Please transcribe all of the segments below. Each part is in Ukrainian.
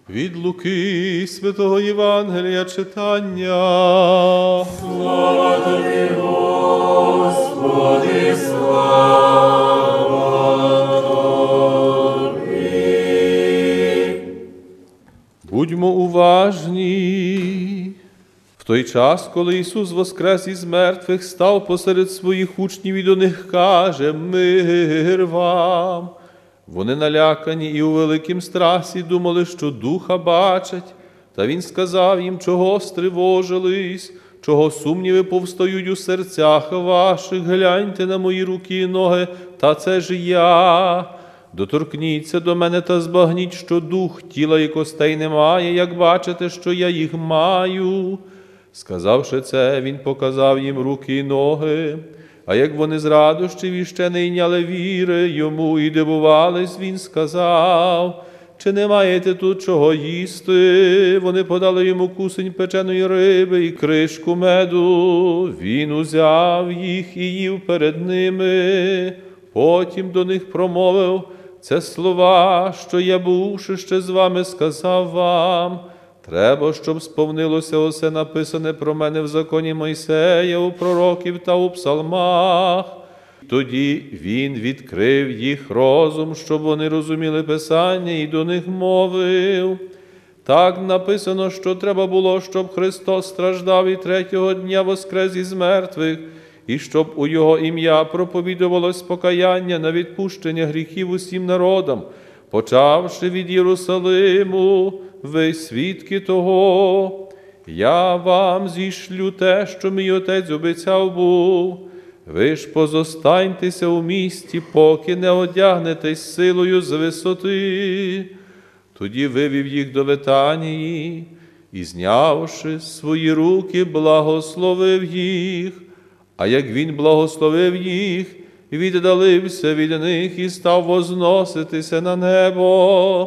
Від Луки Святого Євангелія читання. Слава Тобі, Господи, слава Тобі. Будьмо уважні. В той час, коли Ісус воскрес із мертвих, став посеред своїх учнів і до них каже: «Мир вам!» Вони налякані і у великім страсі думали, що духа бачать. Та він сказав їм: чого стривожились, чого сумніви повстають у серцях ваших, гляньте на мої руки і ноги, та це ж я. Доторкніться до мене та збагніть, що дух тіла і костей немає, як бачите, що я їх маю. Сказавши це, він показав їм руки і ноги. А як вони з радощів іще не йняли віри йому і дивувались, він сказав: чи не маєте тут чого їсти? Вони подали йому кусень печеної риби і кришку меду. Він узяв їх і їв перед ними. Потім до них промовив: це слова, що я, бувши ще з вами, сказав вам. Треба, щоб сповнилося усе написане про мене в законі Мойсея, у пророків та у псалмах. Тоді він відкрив їх розум, щоб вони розуміли Писання, і до них мовив: так написано, що треба було, щоб Христос страждав і третього дня воскрес із мертвих, і щоб у Його ім'я проповідувалось покаяння на відпущення гріхів усім народам, почавши від Єрусалиму. Ви свідки того. Я вам зішлю те, що мій Отець обіцяв був. Ви ж позостаньтеся у місті, поки не одягнетесь силою з висоти. Тоді вивів їх до Витанії і, знявши свої руки, благословив їх. А як він благословив їх, віддалився від них і став возноситися на небо.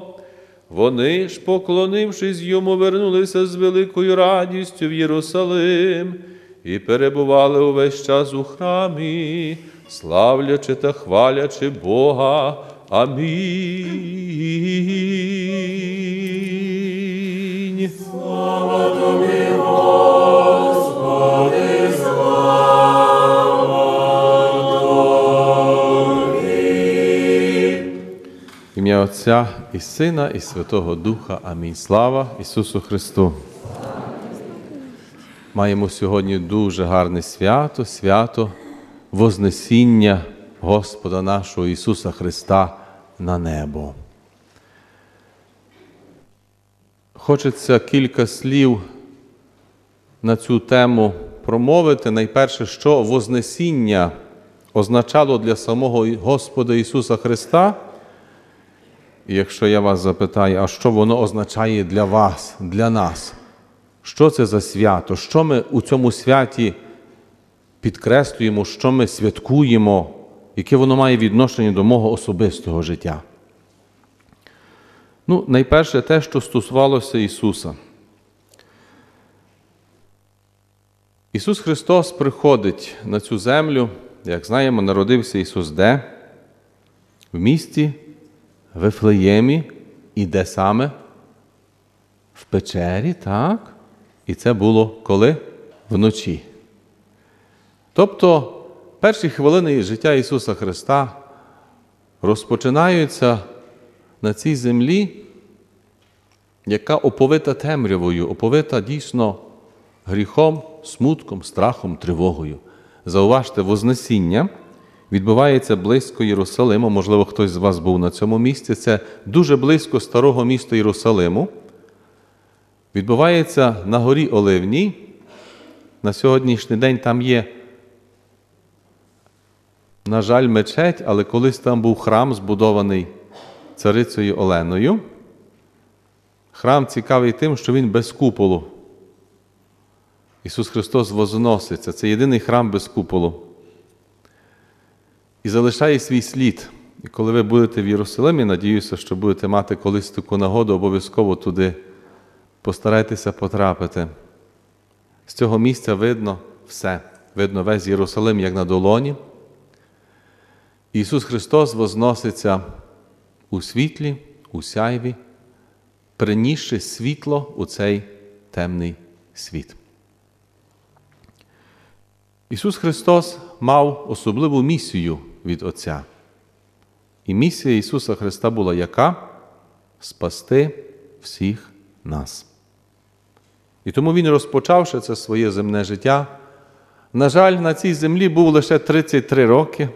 Вони ж, поклонившись йому, вернулися з великою радістю в Єрусалим і перебували увесь час у храмі, славлячи та хвалячи Бога. Амінь. Слава Тобі, Господи, слава Тобі. В ім'я Отця і Сина, і Святого Духа. Амінь. Слава Ісусу Христу! Маємо сьогодні дуже гарне свято, свято Вознесіння Господа нашого Ісуса Христа на небо. Хочеться кілька слів на цю тему промовити. Найперше, що Вознесіння означало для самого Господа Ісуса Христа. І якщо я вас запитаю, а що воно означає для вас, для нас? Що це за свято? Що ми у цьому святі підкреслюємо, що ми святкуємо, яке воно має відношення до мого особистого життя? Найперше те, що стосувалося Ісуса. Ісус Христос приходить на цю землю, як знаємо, народився Ісус де? В місті Вифлеємі. І де саме? В печері, так? І це було коли? Вночі. Тобто, перші хвилини життя Ісуса Христа розпочинаються на цій землі, яка оповита темрявою, оповита дійсно гріхом, смутком, страхом, тривогою. Зауважте, Вознесіння відбувається близько Єрусалиму. Можливо, хтось з вас був на цьому місці. Це дуже близько старого міста Єрусалиму. Відбувається на горі Оливній. На сьогоднішній день там є, на жаль, мечеть, але колись там був храм, збудований царицею Оленою. Храм цікавий тим, що він без куполу. Ісус Христос возноситься. Це єдиний храм без куполу. І залишає свій слід. І коли ви будете в Єрусалимі, надіюся, що будете мати колись таку нагоду, обов'язково туди постарайтеся потрапити. З цього місця видно все. Видно весь Єрусалим, як на долоні. Ісус Христос возноситься у світлі, у сяйві, принісши світло у цей темний світ. Ісус Христос мав особливу місію від Отця. І місія Ісуса Христа була яка? Спасти всіх нас. І тому Він, розпочавши це своє земне життя, на жаль, на цій землі був лише 33 роки.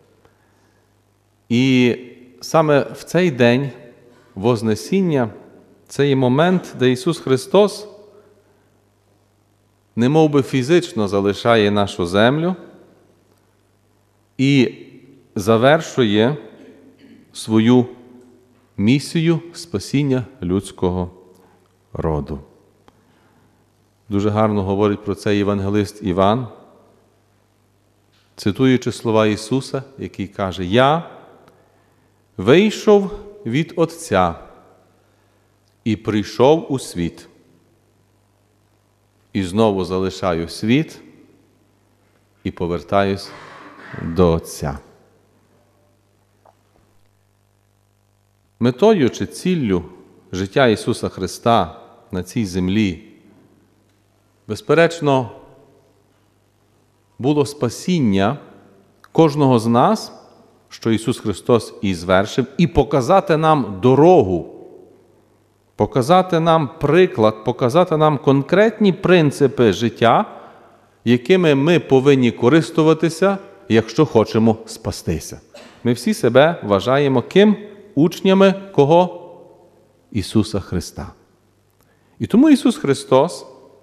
І саме в цей день Вознесіння – це є момент, де Ісус Христос немов би фізично залишає нашу землю і завершує свою місію спасіння людського роду. Дуже гарно говорить про це євангелист Іван, цитуючи слова Ісуса, який каже: «Я вийшов від Отця і прийшов у світ, і знову залишаю світ і повертаюсь до Отця». Метою чи ціллю життя Ісуса Христа на цій землі, безперечно, було спасіння кожного з нас, що Ісус Христос і звершив, і показати нам дорогу, показати нам приклад, показати нам конкретні принципи життя, якими ми повинні користуватися, якщо хочемо спастися. Ми всі себе вважаємо ким? Учнями кого? Ісуса Христа. І тому Ісус Христос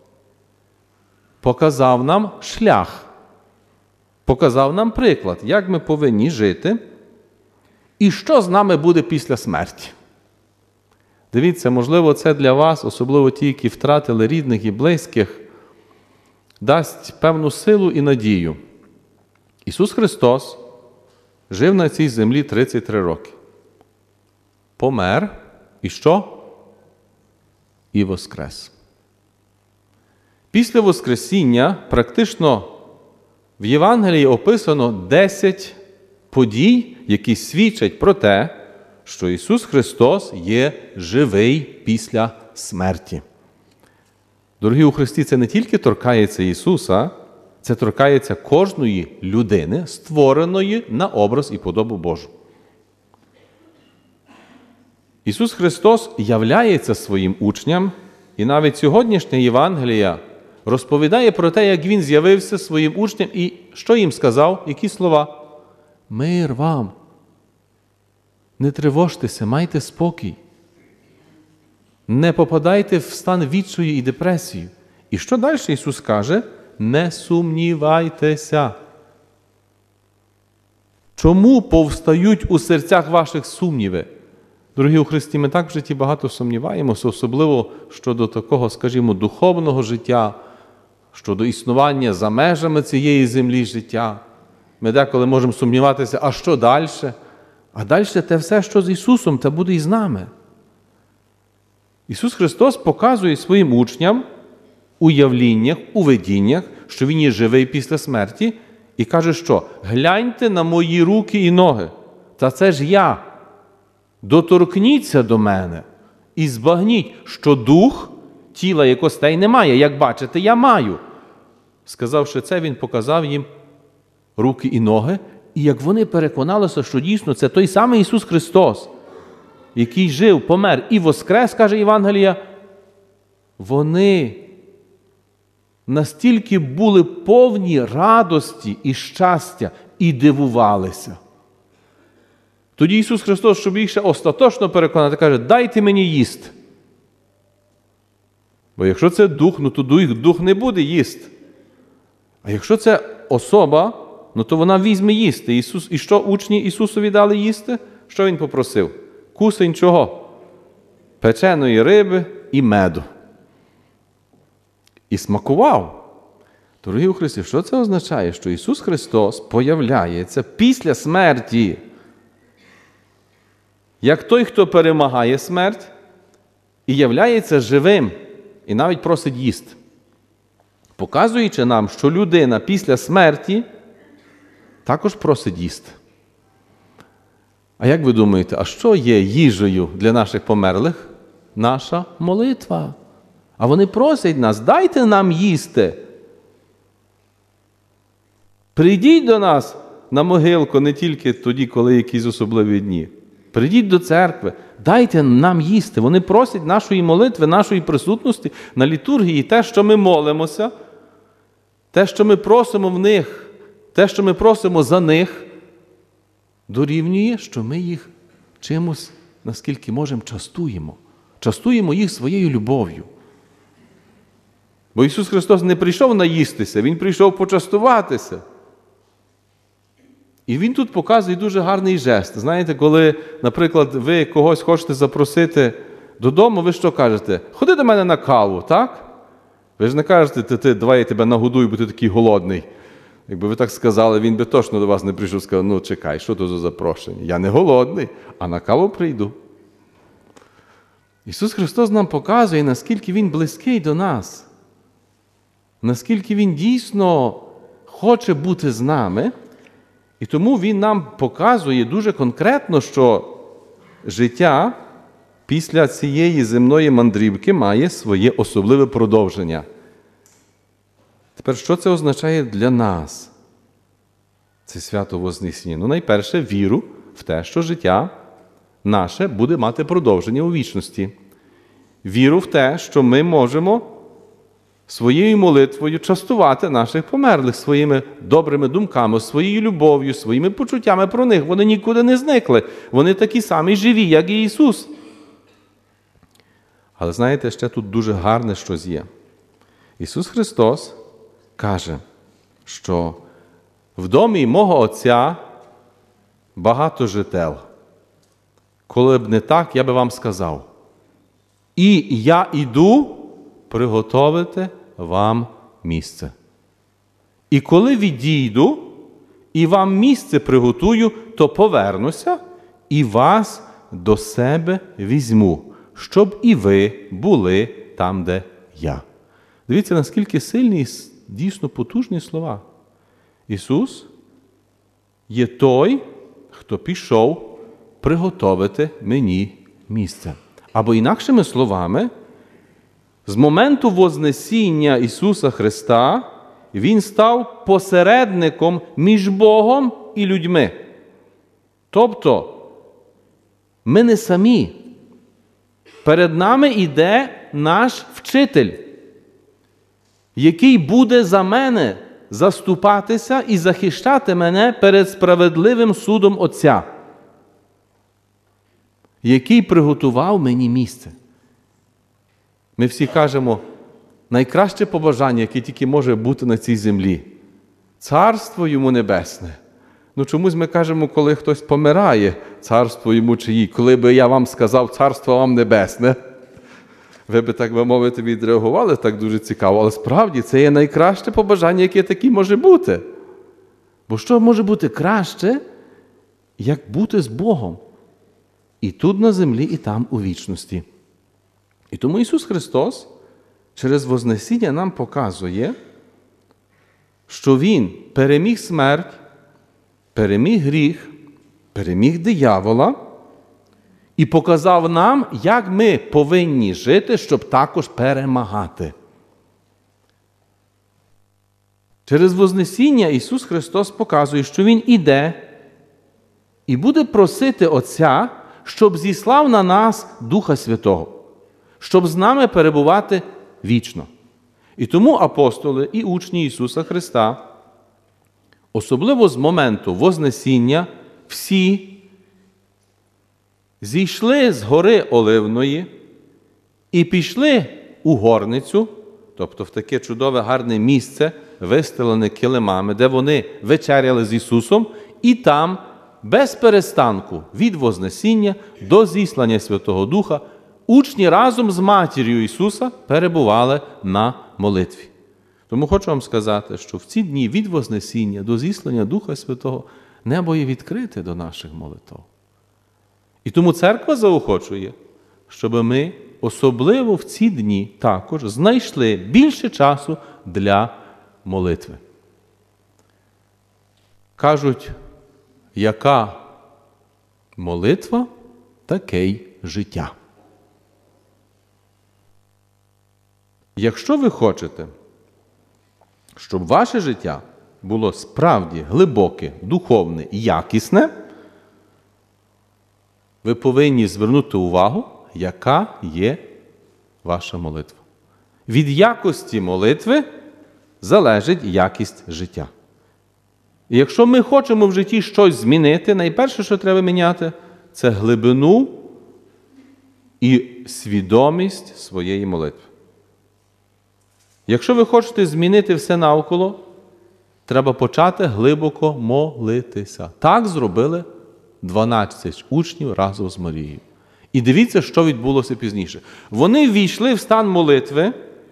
показав нам шлях, показав нам приклад, як ми повинні жити і що з нами буде після смерті. Дивіться, можливо, це для вас, особливо ті, які втратили рідних і близьких, дасть певну силу і надію. Ісус Христос жив на цій землі 33 роки. Помер і що? І воскрес. Після Воскресіння практично в Євангелії описано 10 подій, які свідчать про те, що Ісус Христос є живий після смерті. Дорогі у Христі, це не тільки торкається Ісуса, це торкається кожної людини, створеної на образ і подобу Божу. Ісус Христос являється своїм учням, і навіть сьогоднішня Євангелія розповідає про те, як Він з'явився своїм учням і що їм сказав, які слова? «Мир вам! Не тривожтеся, майте спокій. Не попадайте в стан відчаю і депресію». І що далі Ісус каже? «Не сумнівайтеся». Чому повстають у серцях ваших сумніви? Дорогі у Христі, ми так в житті багато сумніваємося, особливо щодо такого, скажімо, духовного життя, щодо існування за межами цієї землі життя. Ми деколи можемо сумніватися, а що далі? А далі те все, що з Ісусом, те буде і з нами. Ісус Христос показує своїм учням у явліннях, у видіннях, що Він є живий після смерті, і каже, що «Гляньте на мої руки і ноги, та це ж я. Доторкніться до мене і збагніть, що дух, тіла і костей немає, як бачите, я маю». Сказавши це, Він показав їм руки і ноги, і як вони переконалися, що дійсно це той самий Ісус Христос, який жив, помер і воскрес, каже Євангелія, вони настільки були повні радості і щастя і дивувалися. Тоді Ісус Христос, щоб їх ще остаточно переконати, каже: «Дайте мені їсти». Бо якщо це дух, то дух не буде їсти. А якщо це особа, то вона візьме їсти. І що учні Ісусові дали їсти? Що Він попросив? Кусень чого? Печеної риби і меду. І смакував. Дорогі у Христі, що це означає? Що Ісус Христос появляється після смерті, як той, хто перемагає смерть, і являється живим, і навіть просить їсти. Показуючи нам, що людина після смерті також просить їсти. А як ви думаєте, а що є їжею для наших померлих? наша молитва. А вони просять нас, дайте нам їсти. Прийдіть до нас на могилку не тільки тоді, коли якісь особливі дні. Прийдіть до церкви, дайте нам їсти. Вони просять нашої молитви, нашої присутності на літургії. Те, що ми молимося, те, що ми просимо в них, те, що ми просимо за них, дорівнює, що ми їх чимось, наскільки можемо, частуємо. Частуємо їх своєю любов'ю. Бо Ісус Христос не прийшов наїстися, Він прийшов почастуватися. І Він тут показує дуже гарний жест. Знаєте, коли, наприклад, ви когось хочете запросити додому, ви що кажете? Ходи до мене на каву, так? Ви ж не кажете, давай я тебе нагодую, бо ти такий голодний. Якби ви так сказали, він би точно до вас не прийшов і сказав, ну чекай, що то за запрошення? Я не голодний, а на каву прийду. Ісус Христос нам показує, наскільки Він близький до нас. Наскільки Він дійсно хоче бути з нами. І тому Він нам показує дуже конкретно, що життя після цієї земної мандрівки має своє особливе продовження. Тепер, що це означає для нас? Це свято Вознесіння. Ну, найперше, віру в те, що життя наше буде мати продовження у вічності. Віру в те, що ми можемо своєю молитвою частувати наших померлих своїми добрими думками, своєю любов'ю, своїми почуттями про них. Вони нікуди не зникли. Вони такі самі живі, як і Ісус. Але знаєте, ще тут дуже гарне щось є. Ісус Христос каже, що в домі мого Отця багато жител. Коли б не так, я би вам сказав. І я іду приготовити вам місце. І коли відійду, і вам місце приготую, то повернуся і вас до себе візьму, щоб і ви були там, де я. Дивіться, наскільки сильні і дійсно потужні слова. Ісус є той, хто пішов приготовити мені місце. Або інакшими словами, з моменту Вознесіння Ісуса Христа Він став посередником між Богом і людьми. Тобто, ми не самі. Перед нами йде наш вчитель, який буде за мене заступатися і захищати мене перед справедливим судом Отця, який приготував мені місце. Ми всі кажемо, найкраще побажання, яке тільки може бути на цій землі – царство йому небесне. Ну чомусь ми кажемо, коли хтось помирає, царство йому чиї, коли би я вам сказав, царство вам небесне, ви би, так би мовити, відреагували так дуже цікаво, але справді це є найкраще побажання, яке таке може бути. Бо що може бути краще, як бути з Богом? І тут на землі, і там у вічності. І тому Ісус Христос через Вознесіння нам показує, що Він переміг смерть, переміг гріх, переміг диявола і показав нам, як ми повинні жити, щоб також перемагати. Через Вознесіння Ісус Христос показує, що Він іде і буде просити Отця, щоб зіслав на нас Духа Святого, щоб з нами перебувати вічно. І тому апостоли і учні Ісуса Христа, особливо з моменту Вознесіння, всі зійшли з гори Оливної і пішли у горницю, тобто в таке чудове гарне місце, вистелене килимами, де вони вечеряли з Ісусом, і там без перестанку від Вознесіння до зіслання Святого Духа учні разом з матір'ю Ісуса перебували на молитві. Тому хочу вам сказати, що в ці дні від Вознесіння до зіслання Духа Святого небо є відкрите до наших молитв. І тому церква заохочує, щоб ми особливо в ці дні також знайшли більше часу для молитви. Кажуть, яка молитва, таке й життя. Якщо ви хочете, щоб ваше життя було справді глибоке, духовне і якісне, ви повинні звернути увагу, яка є ваша молитва. Від якості молитви залежить якість життя. І якщо ми хочемо в житті щось змінити, найперше, що треба міняти, це глибину і свідомість своєї молитви. Якщо ви хочете змінити все навколо, треба почати глибоко молитися. Так зробили 12 учнів разом з Марією. І дивіться, що відбулося пізніше. Вони ввійшли в стан молитви,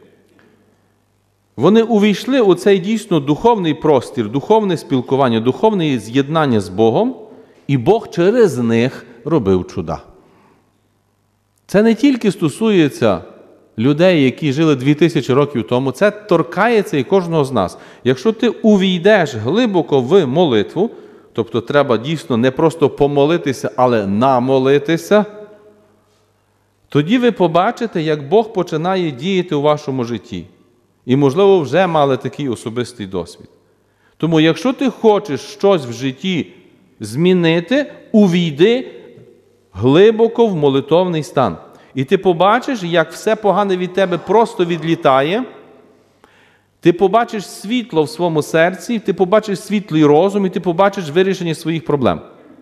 вони увійшли у цей дійсно духовний простір, духовне спілкування, духовне з'єднання з Богом, і Бог через них робив чуда. Це не тільки стосується людей, які жили 2000 років тому, це торкається і кожного з нас. Якщо ти увійдеш глибоко в молитву, тобто треба дійсно не просто помолитися, але намолитися, тоді ви побачите, як Бог починає діяти у вашому житті. І, можливо, вже мали такий особистий досвід. Тому, якщо ти хочеш щось в житті змінити, увійди глибоко в молитовний стан. І ти побачиш, як все погане від тебе просто відлітає, ти побачиш світло в своєму серці, ти побачиш світлий розум, і ти побачиш вирішення своїх проблем.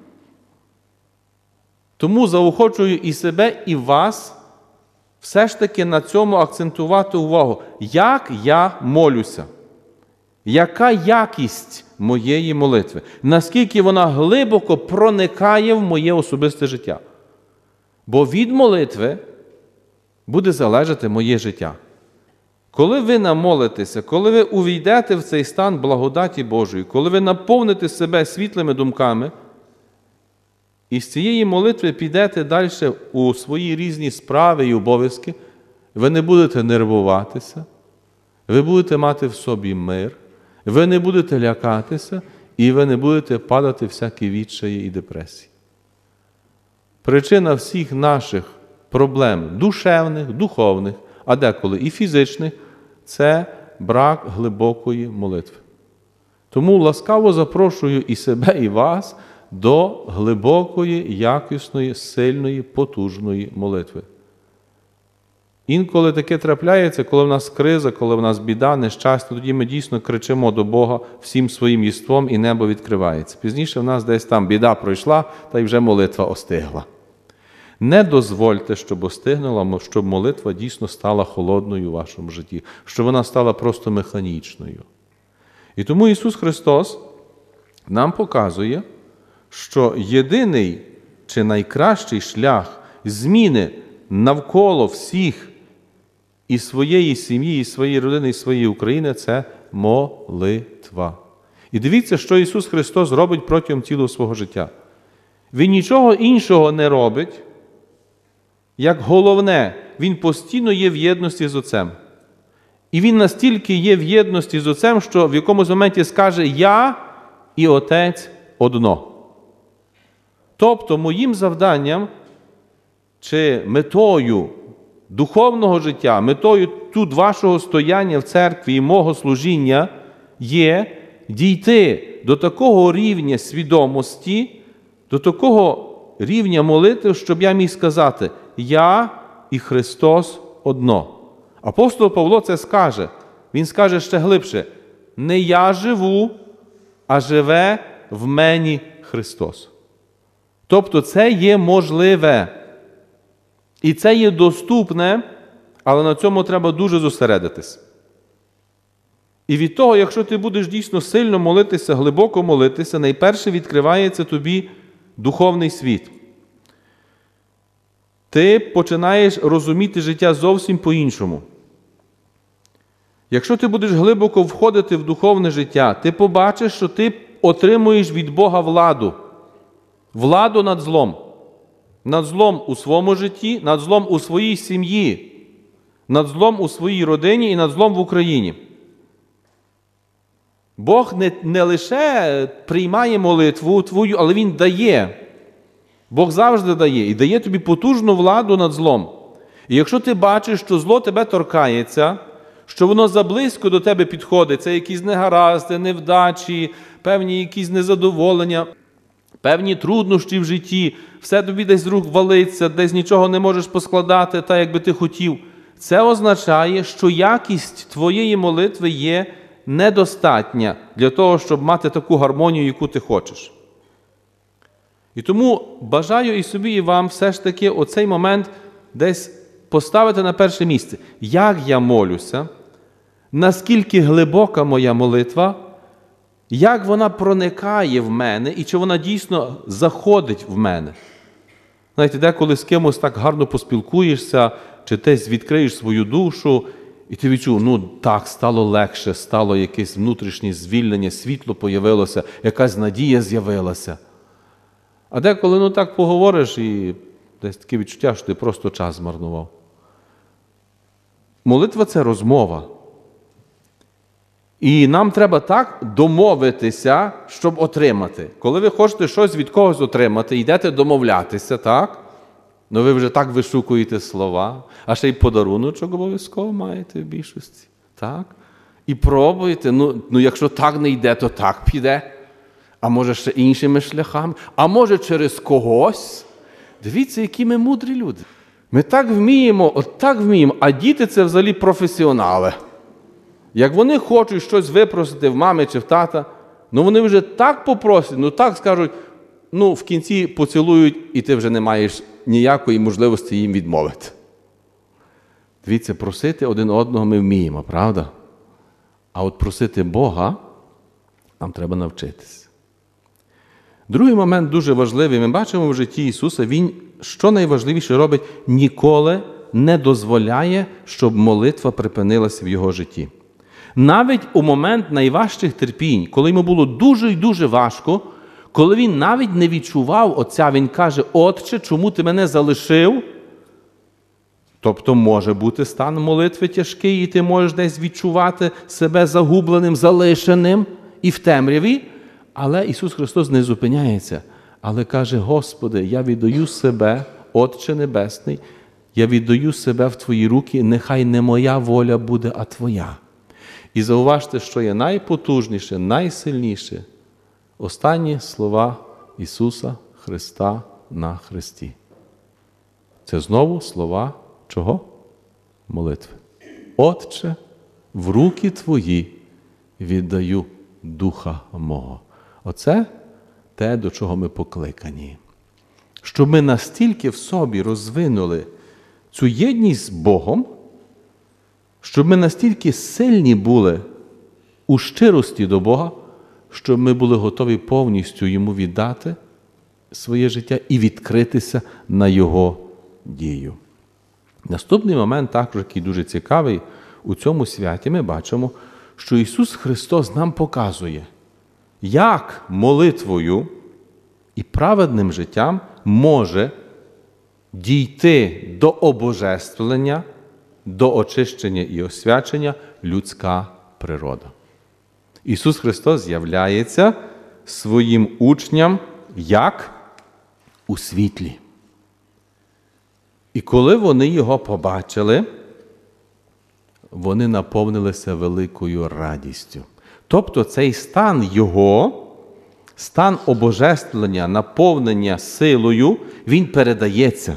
Тому заохочую і себе, і вас все ж таки на цьому акцентувати увагу. Як я молюся? Яка якість моєї молитви? Наскільки вона глибоко проникає в моє особисте життя? Бо від молитви буде залежати моє життя. Коли ви намолитеся, коли ви увійдете в цей стан благодаті Божої, коли ви наповните себе світлими думками, і з цієї молитви підете далі у свої різні справи і обов'язки, ви не будете нервуватися, ви будете мати в собі мир, ви не будете лякатися, і ви не будете падати в всякі відчаї і депресії. Причина всіх наших проблем душевних, духовних, а деколи і фізичних – це брак глибокої молитви. Тому ласкаво запрошую і себе, і вас до глибокої, якісної, сильної, потужної молитви. Інколи таке трапляється, коли в нас криза, коли в нас біда, нещастя, тоді ми дійсно кричимо до Бога всім своїм єством, і небо відкривається. Пізніше в нас десь там біда пройшла, та й вже молитва остигла. Не дозвольте, щоб остигнула, щоб молитва дійсно стала холодною у вашому житті, щоб вона стала просто механічною. І тому Ісус Христос нам показує, що єдиний чи найкращий шлях зміни навколо всіх і своєї сім'ї, і своєї родини, і своєї України – це молитва. І дивіться, що Ісус Христос робить протягом цілого свого життя. Він нічого іншого не робить, як головне, Він постійно є в єдності з Отцем. І Він настільки є в єдності з Отцем, що в якомусь моменті скаже «Я і Отець одно». Тобто моїм завданням чи метою духовного життя, метою тут вашого стояння в церкві і мого служіння є дійти до такого рівня свідомості, до такого рівня молитви, щоб я міг сказати «Я і Христос одно». Апостол Павло це скаже. Він скаже ще глибше «Не я живу, а живе в мені Христос». Тобто це є можливе. І це є доступне, але на цьому треба дуже зосередитись. І від того, якщо ти будеш дійсно сильно молитися, глибоко молитися, найперше відкривається тобі духовний світ. Ти починаєш розуміти життя зовсім по-іншому. Якщо ти будеш глибоко входити в духовне життя, ти побачиш, що ти отримуєш від Бога владу. Владу над злом. Над злом у своєму житті, над злом у своїй сім'ї, над злом у своїй родині і над злом в Україні. Бог не лише приймає молитву твою, але Він дає. Бог завжди дає. І дає тобі потужну владу над злом. І якщо ти бачиш, що зло тебе торкається, що воно заблизько до тебе підходить. Це якісь негаразди, невдачі, певні якісь незадоволення, певні труднощі в житті, все тобі десь з рук валиться, десь нічого не можеш поскладати так, як би ти хотів. Це означає, що якість твоєї молитви є недостатня для того, щоб мати таку гармонію, яку ти хочеш. І тому бажаю і собі, і вам все ж таки оцей момент десь поставити на перше місце. Як я молюся, наскільки глибока моя молитва, як вона проникає в мене і чи вона дійсно заходить в мене. Знаєте, деколи з кимось так гарно поспілкуєшся, чи десь відкриєш свою душу, і ти відчув, так, стало легше, стало якесь внутрішнє звільнення, світло появилося, якась надія з'явилася. А деколи, так поговориш, і десь таке відчуття, що ти просто час змарнував. Молитва – це розмова. І нам треба так домовитися, щоб отримати. Коли ви хочете щось від когось отримати, йдете домовлятися, так? Ви вже так вишукуєте слова, а ще й подаруночок обов'язково маєте в більшості, так? І пробуєте, якщо так не йде, то так піде. А може ще іншими шляхами, а може через когось. Дивіться, які ми мудрі люди. Ми так вміємо, а діти – це взагалі професіонали. Як вони хочуть щось випросити в мами чи в тата, вони вже так попросять, так скажуть, в кінці поцілують, і ти вже не маєш ніякої можливості їм відмовити. Дивіться, просити один одного ми вміємо, правда? А от просити Бога нам треба навчитися. Другий момент дуже важливий. Ми бачимо в житті Ісуса, Він, що найважливіше робить, ніколи не дозволяє, щоб молитва припинилася в Його житті. Навіть у момент найважчих терпінь, коли йому було дуже і дуже важко, коли він навіть не відчував Отця, він каже: «Отче, чому ти мене залишив?» Тобто може бути стан молитви тяжкий, і ти можеш десь відчувати себе загубленим, залишеним і в темряві. Але Ісус Христос не зупиняється, але каже: «Господи, я віддаю себе, Отче Небесний, я віддаю себе в Твої руки, нехай не моя воля буде, а Твоя». І зауважте, що є найпотужніше, найсильніше – останні слова Ісуса Христа на хресті. Це знову слова чого? Молитви. «Отче, в руки Твої віддаю Духа мого». Оце те, до чого ми покликані. Щоб ми настільки в собі розвинули цю єдність з Богом, щоб ми настільки сильні були у щирості до Бога, щоб ми були готові повністю Йому віддати своє життя і відкритися на Його дію. Наступний момент, також який дуже цікавий, у цьому святі ми бачимо, що Ісус Христос нам показує, як молитвою і праведним життям може дійти до обожествлення, до очищення і освячення людська природа. Ісус Христос з'являється своїм учням як у світлі. І коли вони Його побачили, вони наповнилися великою радістю. Тобто цей стан Його, стан обожествлення, наповнення силою, він передається.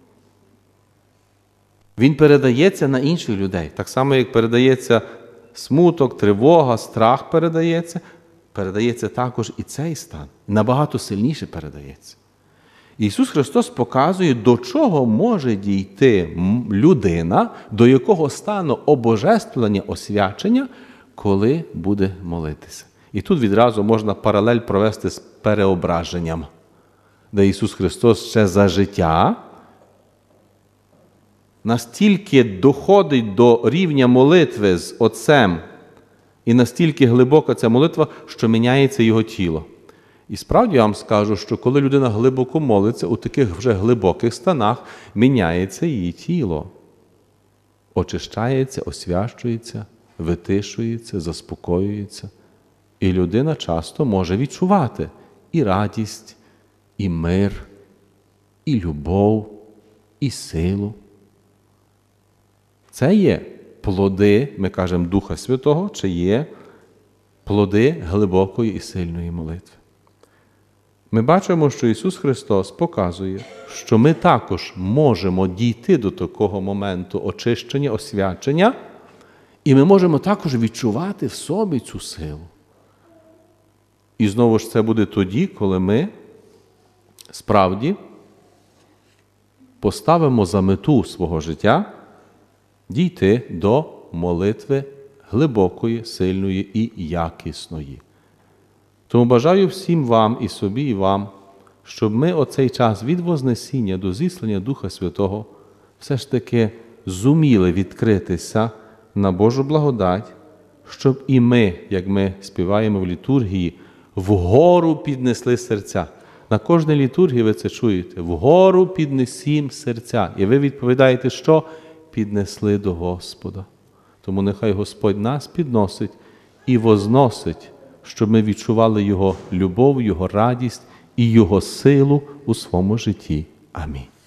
Він передається на інших людей. Так само, як передається смуток, тривога, страх передається також і цей стан. Набагато сильніше передається. Ісус Христос показує, до чого може дійти людина, до якого стану обожествлення, освячення, коли буде молитися. І тут відразу можна паралель провести з переображенням, де Ісус Христос ще за життя настільки доходить до рівня молитви з Отцем, і настільки глибока ця молитва, що міняється Його тіло. І справді я вам скажу, що коли людина глибоко молиться, у таких вже глибоких станах міняється її тіло. Очищається, освячується, витишується, заспокоюється. І людина часто може відчувати і радість, і мир, і любов, і силу. Це є плоди, ми кажемо, Духа Святого, чи є плоди глибокої і сильної молитви. Ми бачимо, що Ісус Христос показує, що ми також можемо дійти до такого моменту очищення, освячення, і ми можемо також відчувати в собі цю силу. І знову ж це буде тоді, коли ми справді поставимо за мету свого життя дійти до молитви глибокої, сильної і якісної. Тому бажаю всім вам, і собі, і вам, щоб ми оцей час від Вознесіння до зіслання Духа Святого все ж таки зуміли відкритися на Божу благодать, щоб і ми, як ми співаємо в літургії, вгору піднесли серця. На кожній літургії ви це чуєте. Вгору піднесім серця. І ви відповідаєте, що? Піднесли до Господа. Тому нехай Господь нас підносить і возносить, щоб ми відчували Його любов, Його радість і Його силу у своєму житті. Амінь.